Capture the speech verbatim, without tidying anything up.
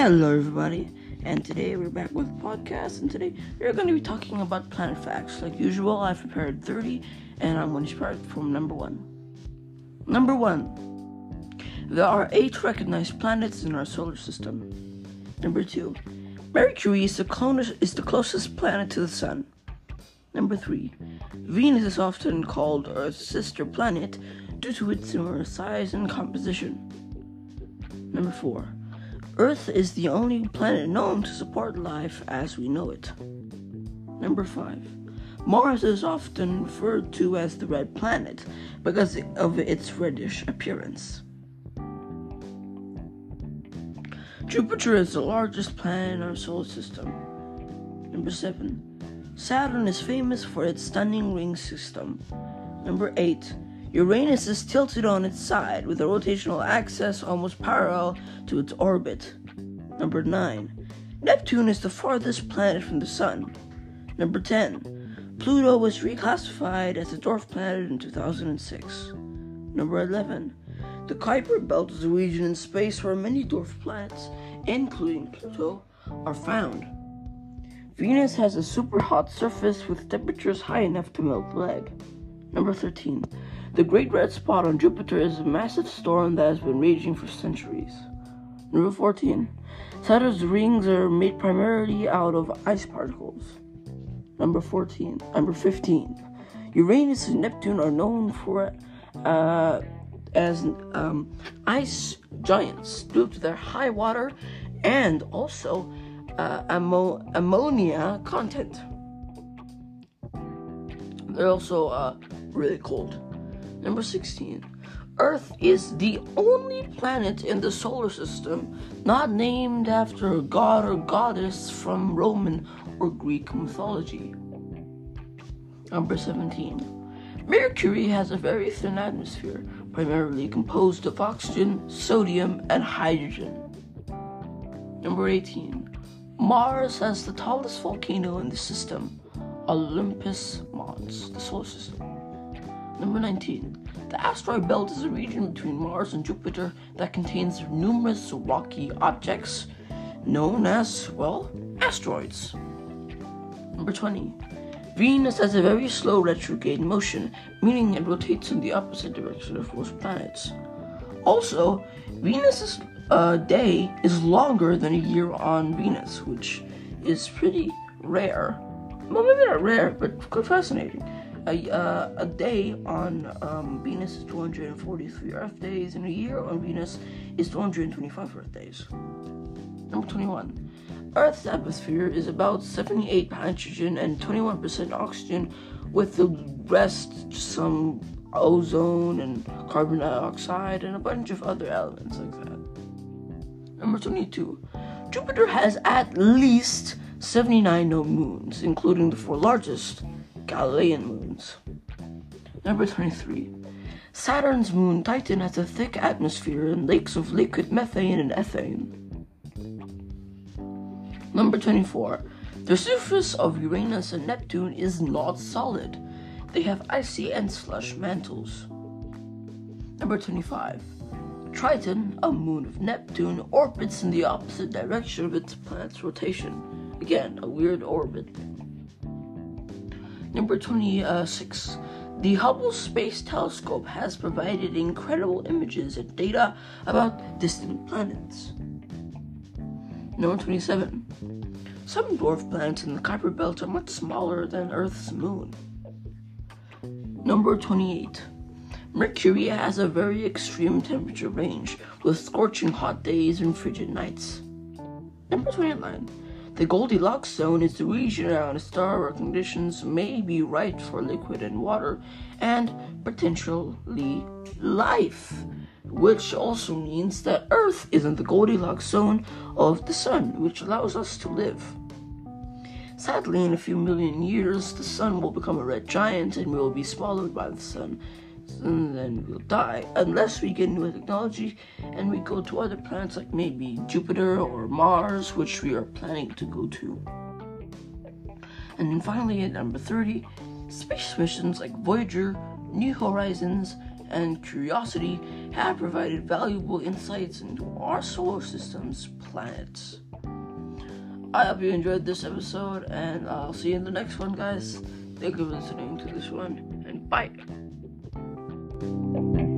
Hello, everybody, and today we're back with a podcast. And today we're going to be talking about planet facts. Like usual, I've prepared thirty, and I'm going to start from number one. Number one, there are eight recognized planets in our solar system. Number two, Mercury is the, clonus, is the closest planet to the Sun. Number three, Venus is often called Earth's sister planet due to its similar size and composition. Number four, Earth is the only planet known to support life as we know it. Number five, Mars is often referred to as the red planet because of its reddish appearance. Jupiter is the largest planet in our solar system. Number seven, Saturn is famous for its stunning ring system. Number eight, Uranus is tilted on its side with a rotational axis almost parallel to its orbit. Number nine, Neptune is the farthest planet from the Sun. Number ten, Pluto was reclassified as a dwarf planet in two thousand six. Number eleven, the Kuiper Belt is a region in space where many dwarf planets, including Pluto, are found. Venus has a super hot surface with temperatures high enough to melt lead. Number thirteen, the Great Red Spot on Jupiter is a massive storm that has been raging for centuries. Number fourteen, Saturn's rings are made primarily out of ice particles. Number fourteen, number fifteen, Uranus and Neptune are known for uh, as um, ice giants due to their high water and also uh, ammo- ammonia content. They're also uh, really cold. Number sixteen, Earth is the only planet in the solar system not named after a god or goddess from Roman or Greek mythology. Number seventeen, Mercury has a very thin atmosphere, primarily composed of oxygen, sodium, and hydrogen. Number eighteen, Mars has the tallest volcano in the system, Olympus Mons, the solar system. Number nineteen, the asteroid belt is a region between Mars and Jupiter that contains numerous rocky objects known as, well, asteroids. Number twenty, Venus has a very slow retrograde motion, meaning it rotates in the opposite direction of most planets. Also, Venus's uh, day is longer than a year on Venus, which is pretty rare. Well, maybe not rare, but quite fascinating. A, uh, a day on um, Venus is two hundred forty-three Earth days, and a year on Venus is two hundred twenty-five Earth days. Number twenty-one. Earth's atmosphere is about seventy-eight hydrogen and twenty-one percent oxygen, with the rest some ozone and carbon dioxide and a bunch of other elements like that. Number twenty-two. Jupiter has at least seventy-nine known moons, including the four largest Galilean moons. Number twenty-three. Saturn's moon Titan has a thick atmosphere and lakes of liquid methane and ethane. Number twenty-four. The surface of Uranus and Neptune is not solid. They have icy and slush mantles. Number twenty-five. Triton, a moon of Neptune, orbits in the opposite direction of its planet's rotation. Again, a weird orbit. Number twenty-six. The Hubble Space Telescope has provided incredible images and data about distant planets. Number twenty-seven. Some dwarf planets in the Kuiper Belt are much smaller than Earth's moon. Number twenty-eight. Mercury has a very extreme temperature range, with scorching hot days and frigid nights. Number twenty-nine. The Goldilocks zone is the region around a star where conditions may be right for liquid and water, and potentially life, which also means that Earth is in the Goldilocks zone of the Sun, which allows us to live. Sadly, in a few million years, the Sun will become a red giant and we will be swallowed by the Sun, and then we'll die, unless we get new technology and we go to other planets like maybe Jupiter or Mars, which we are planning to go to. And then finally, at number thirty, space missions like Voyager, New Horizons, and curiosity have provided valuable insights into our solar system's planets. I hope you enjoyed this episode, and I'll see you in the next one, guys. Thank you for listening to this one, and bye.